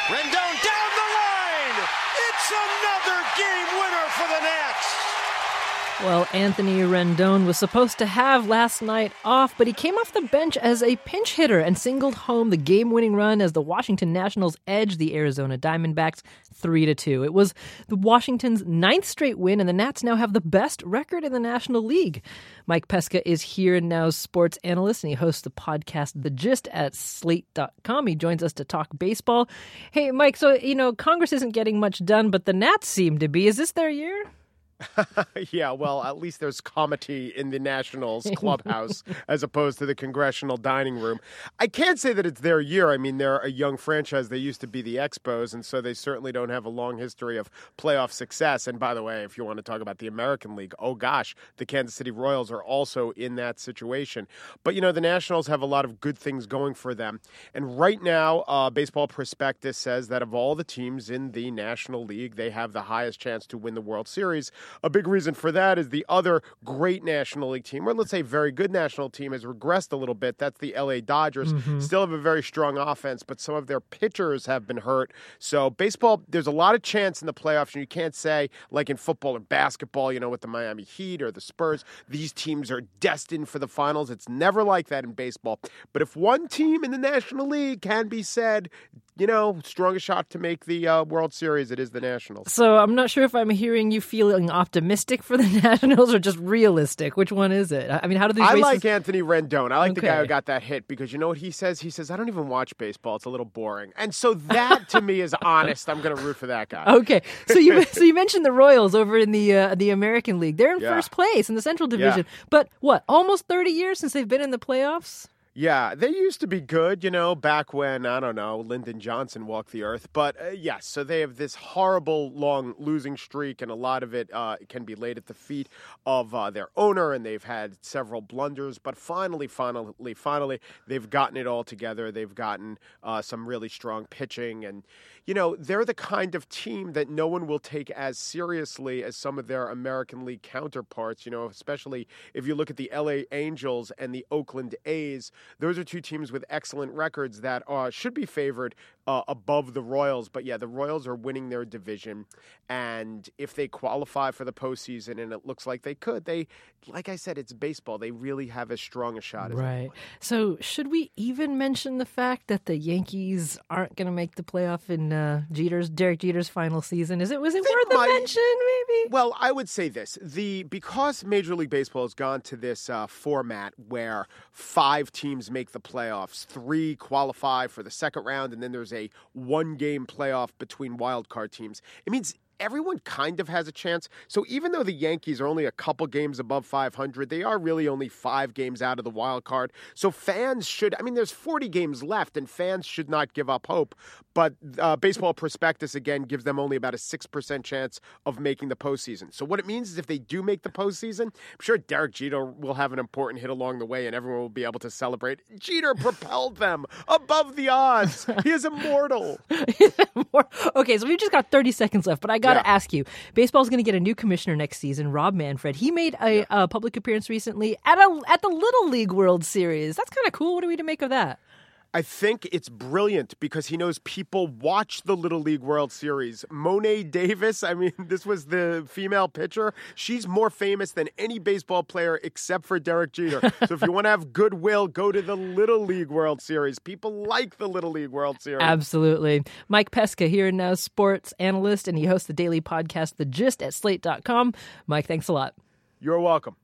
Rendon down the line. It's another game winner for the Nats. Well, Anthony Rendon was supposed to have last night off, but he came off the bench as a pinch hitter and singled home the game-winning run as the Washington Nationals edged the Arizona Diamondbacks 3-2. It was the Washington's 9th straight win, and the Nats now have the best record in the National League. Mike Pesca is here Now's sports analyst, and he hosts the podcast The Gist at Slate.com. He joins us to talk baseball. Hey, Mike, so, Congress isn't getting much done, but the Nats seem to be. Is this their year? Yeah, well, at least there's comity in the Nationals clubhouse as opposed to the congressional dining room. I can't say that it's their year. I mean, they're a young franchise. They used to be the Expos, and so they certainly don't have a long history of playoff success. And by the way, if you want to talk about the American League, oh gosh, the Kansas City Royals are also in that situation. But, the Nationals have a lot of good things going for them. And right now, Baseball Prospectus says that of all the teams in the National League, they have the highest chance to win the World Series. A big reason for that is the other great National League team, or let's say very good national team, has regressed a little bit. That's the LA Dodgers. Still have a very strong offense, but some of their pitchers have been hurt. So baseball, there's a lot of chance in the playoffs, and you can't say, like in football or basketball, with the Miami Heat or the Spurs, these teams are destined for the finals. It's never like that in baseball. But if one team in the National League can be said, strongest shot to make the World Series, it is the Nationals. So I'm not sure if I'm hearing you feeling optimistic for the Nationals or just realistic. Which one is it? I mean, how do these I races... like Anthony Rendon. I like the guy who got that hit because you know what he says? He says, I don't even watch baseball. It's a little boring. And so that, to me, is honest. I'm going to root for that guy. Okay. So you mentioned the Royals over in the American League. They're in first place in the Central Division. Yeah. But what, almost 30 years since they've been in the playoffs? Yeah, they used to be good, back when, I don't know, Lyndon Johnson walked the earth. But yes, so they have this horrible long losing streak, and a lot of it can be laid at the feet of their owner, and they've had several blunders. But finally, they've gotten it all together. They've gotten some really strong pitching, and they're the kind of team that no one will take as seriously as some of their American League counterparts, especially if you look at the LA Angels and the Oakland A's. Those are two teams with excellent records that should be favored above the Royals. But yeah, the Royals are winning their division. And if they qualify for the postseason, and it looks like they could, like I said, it's baseball. They really have as strong a shot as anyone. So should we even mention the fact that the Yankees aren't going to make the playoff in Derek Jeter's final season? Was it worth a mention, maybe? Well, I would say this. Because Major League Baseball has gone to this format where 5 teams make the playoffs, 3 qualify for the second round, and then there's a 1-game playoff between wild card teams. It means everyone kind of has a chance. So even though the Yankees are only a couple games above 500, they are really only 5 games out of the wild card. So fans there's 40 games left, and fans should not give up hope. But Baseball Prospectus, again, gives them only about a 6% chance of making the postseason. So what it means is if they do make the postseason, I'm sure Derek Jeter will have an important hit along the way, and everyone will be able to celebrate. Jeter propelled them above the odds. He is immortal. Okay, so we've just got 30 seconds left, but I got to ask you, baseball's going to get a new commissioner next season, Rob Manfred. He made a public appearance recently at the Little League World Series. That's kind of cool. What are we to make of that? I think it's brilliant because he knows people watch the Little League World Series. Monet Davis, this was the female pitcher. She's more famous than any baseball player except for Derek Jeter. So if you want to have goodwill, go to the Little League World Series. People like the Little League World Series. Absolutely. Mike Pesca here now, sports analyst, and he hosts the daily podcast The Gist at Slate.com. Mike, thanks a lot. You're welcome.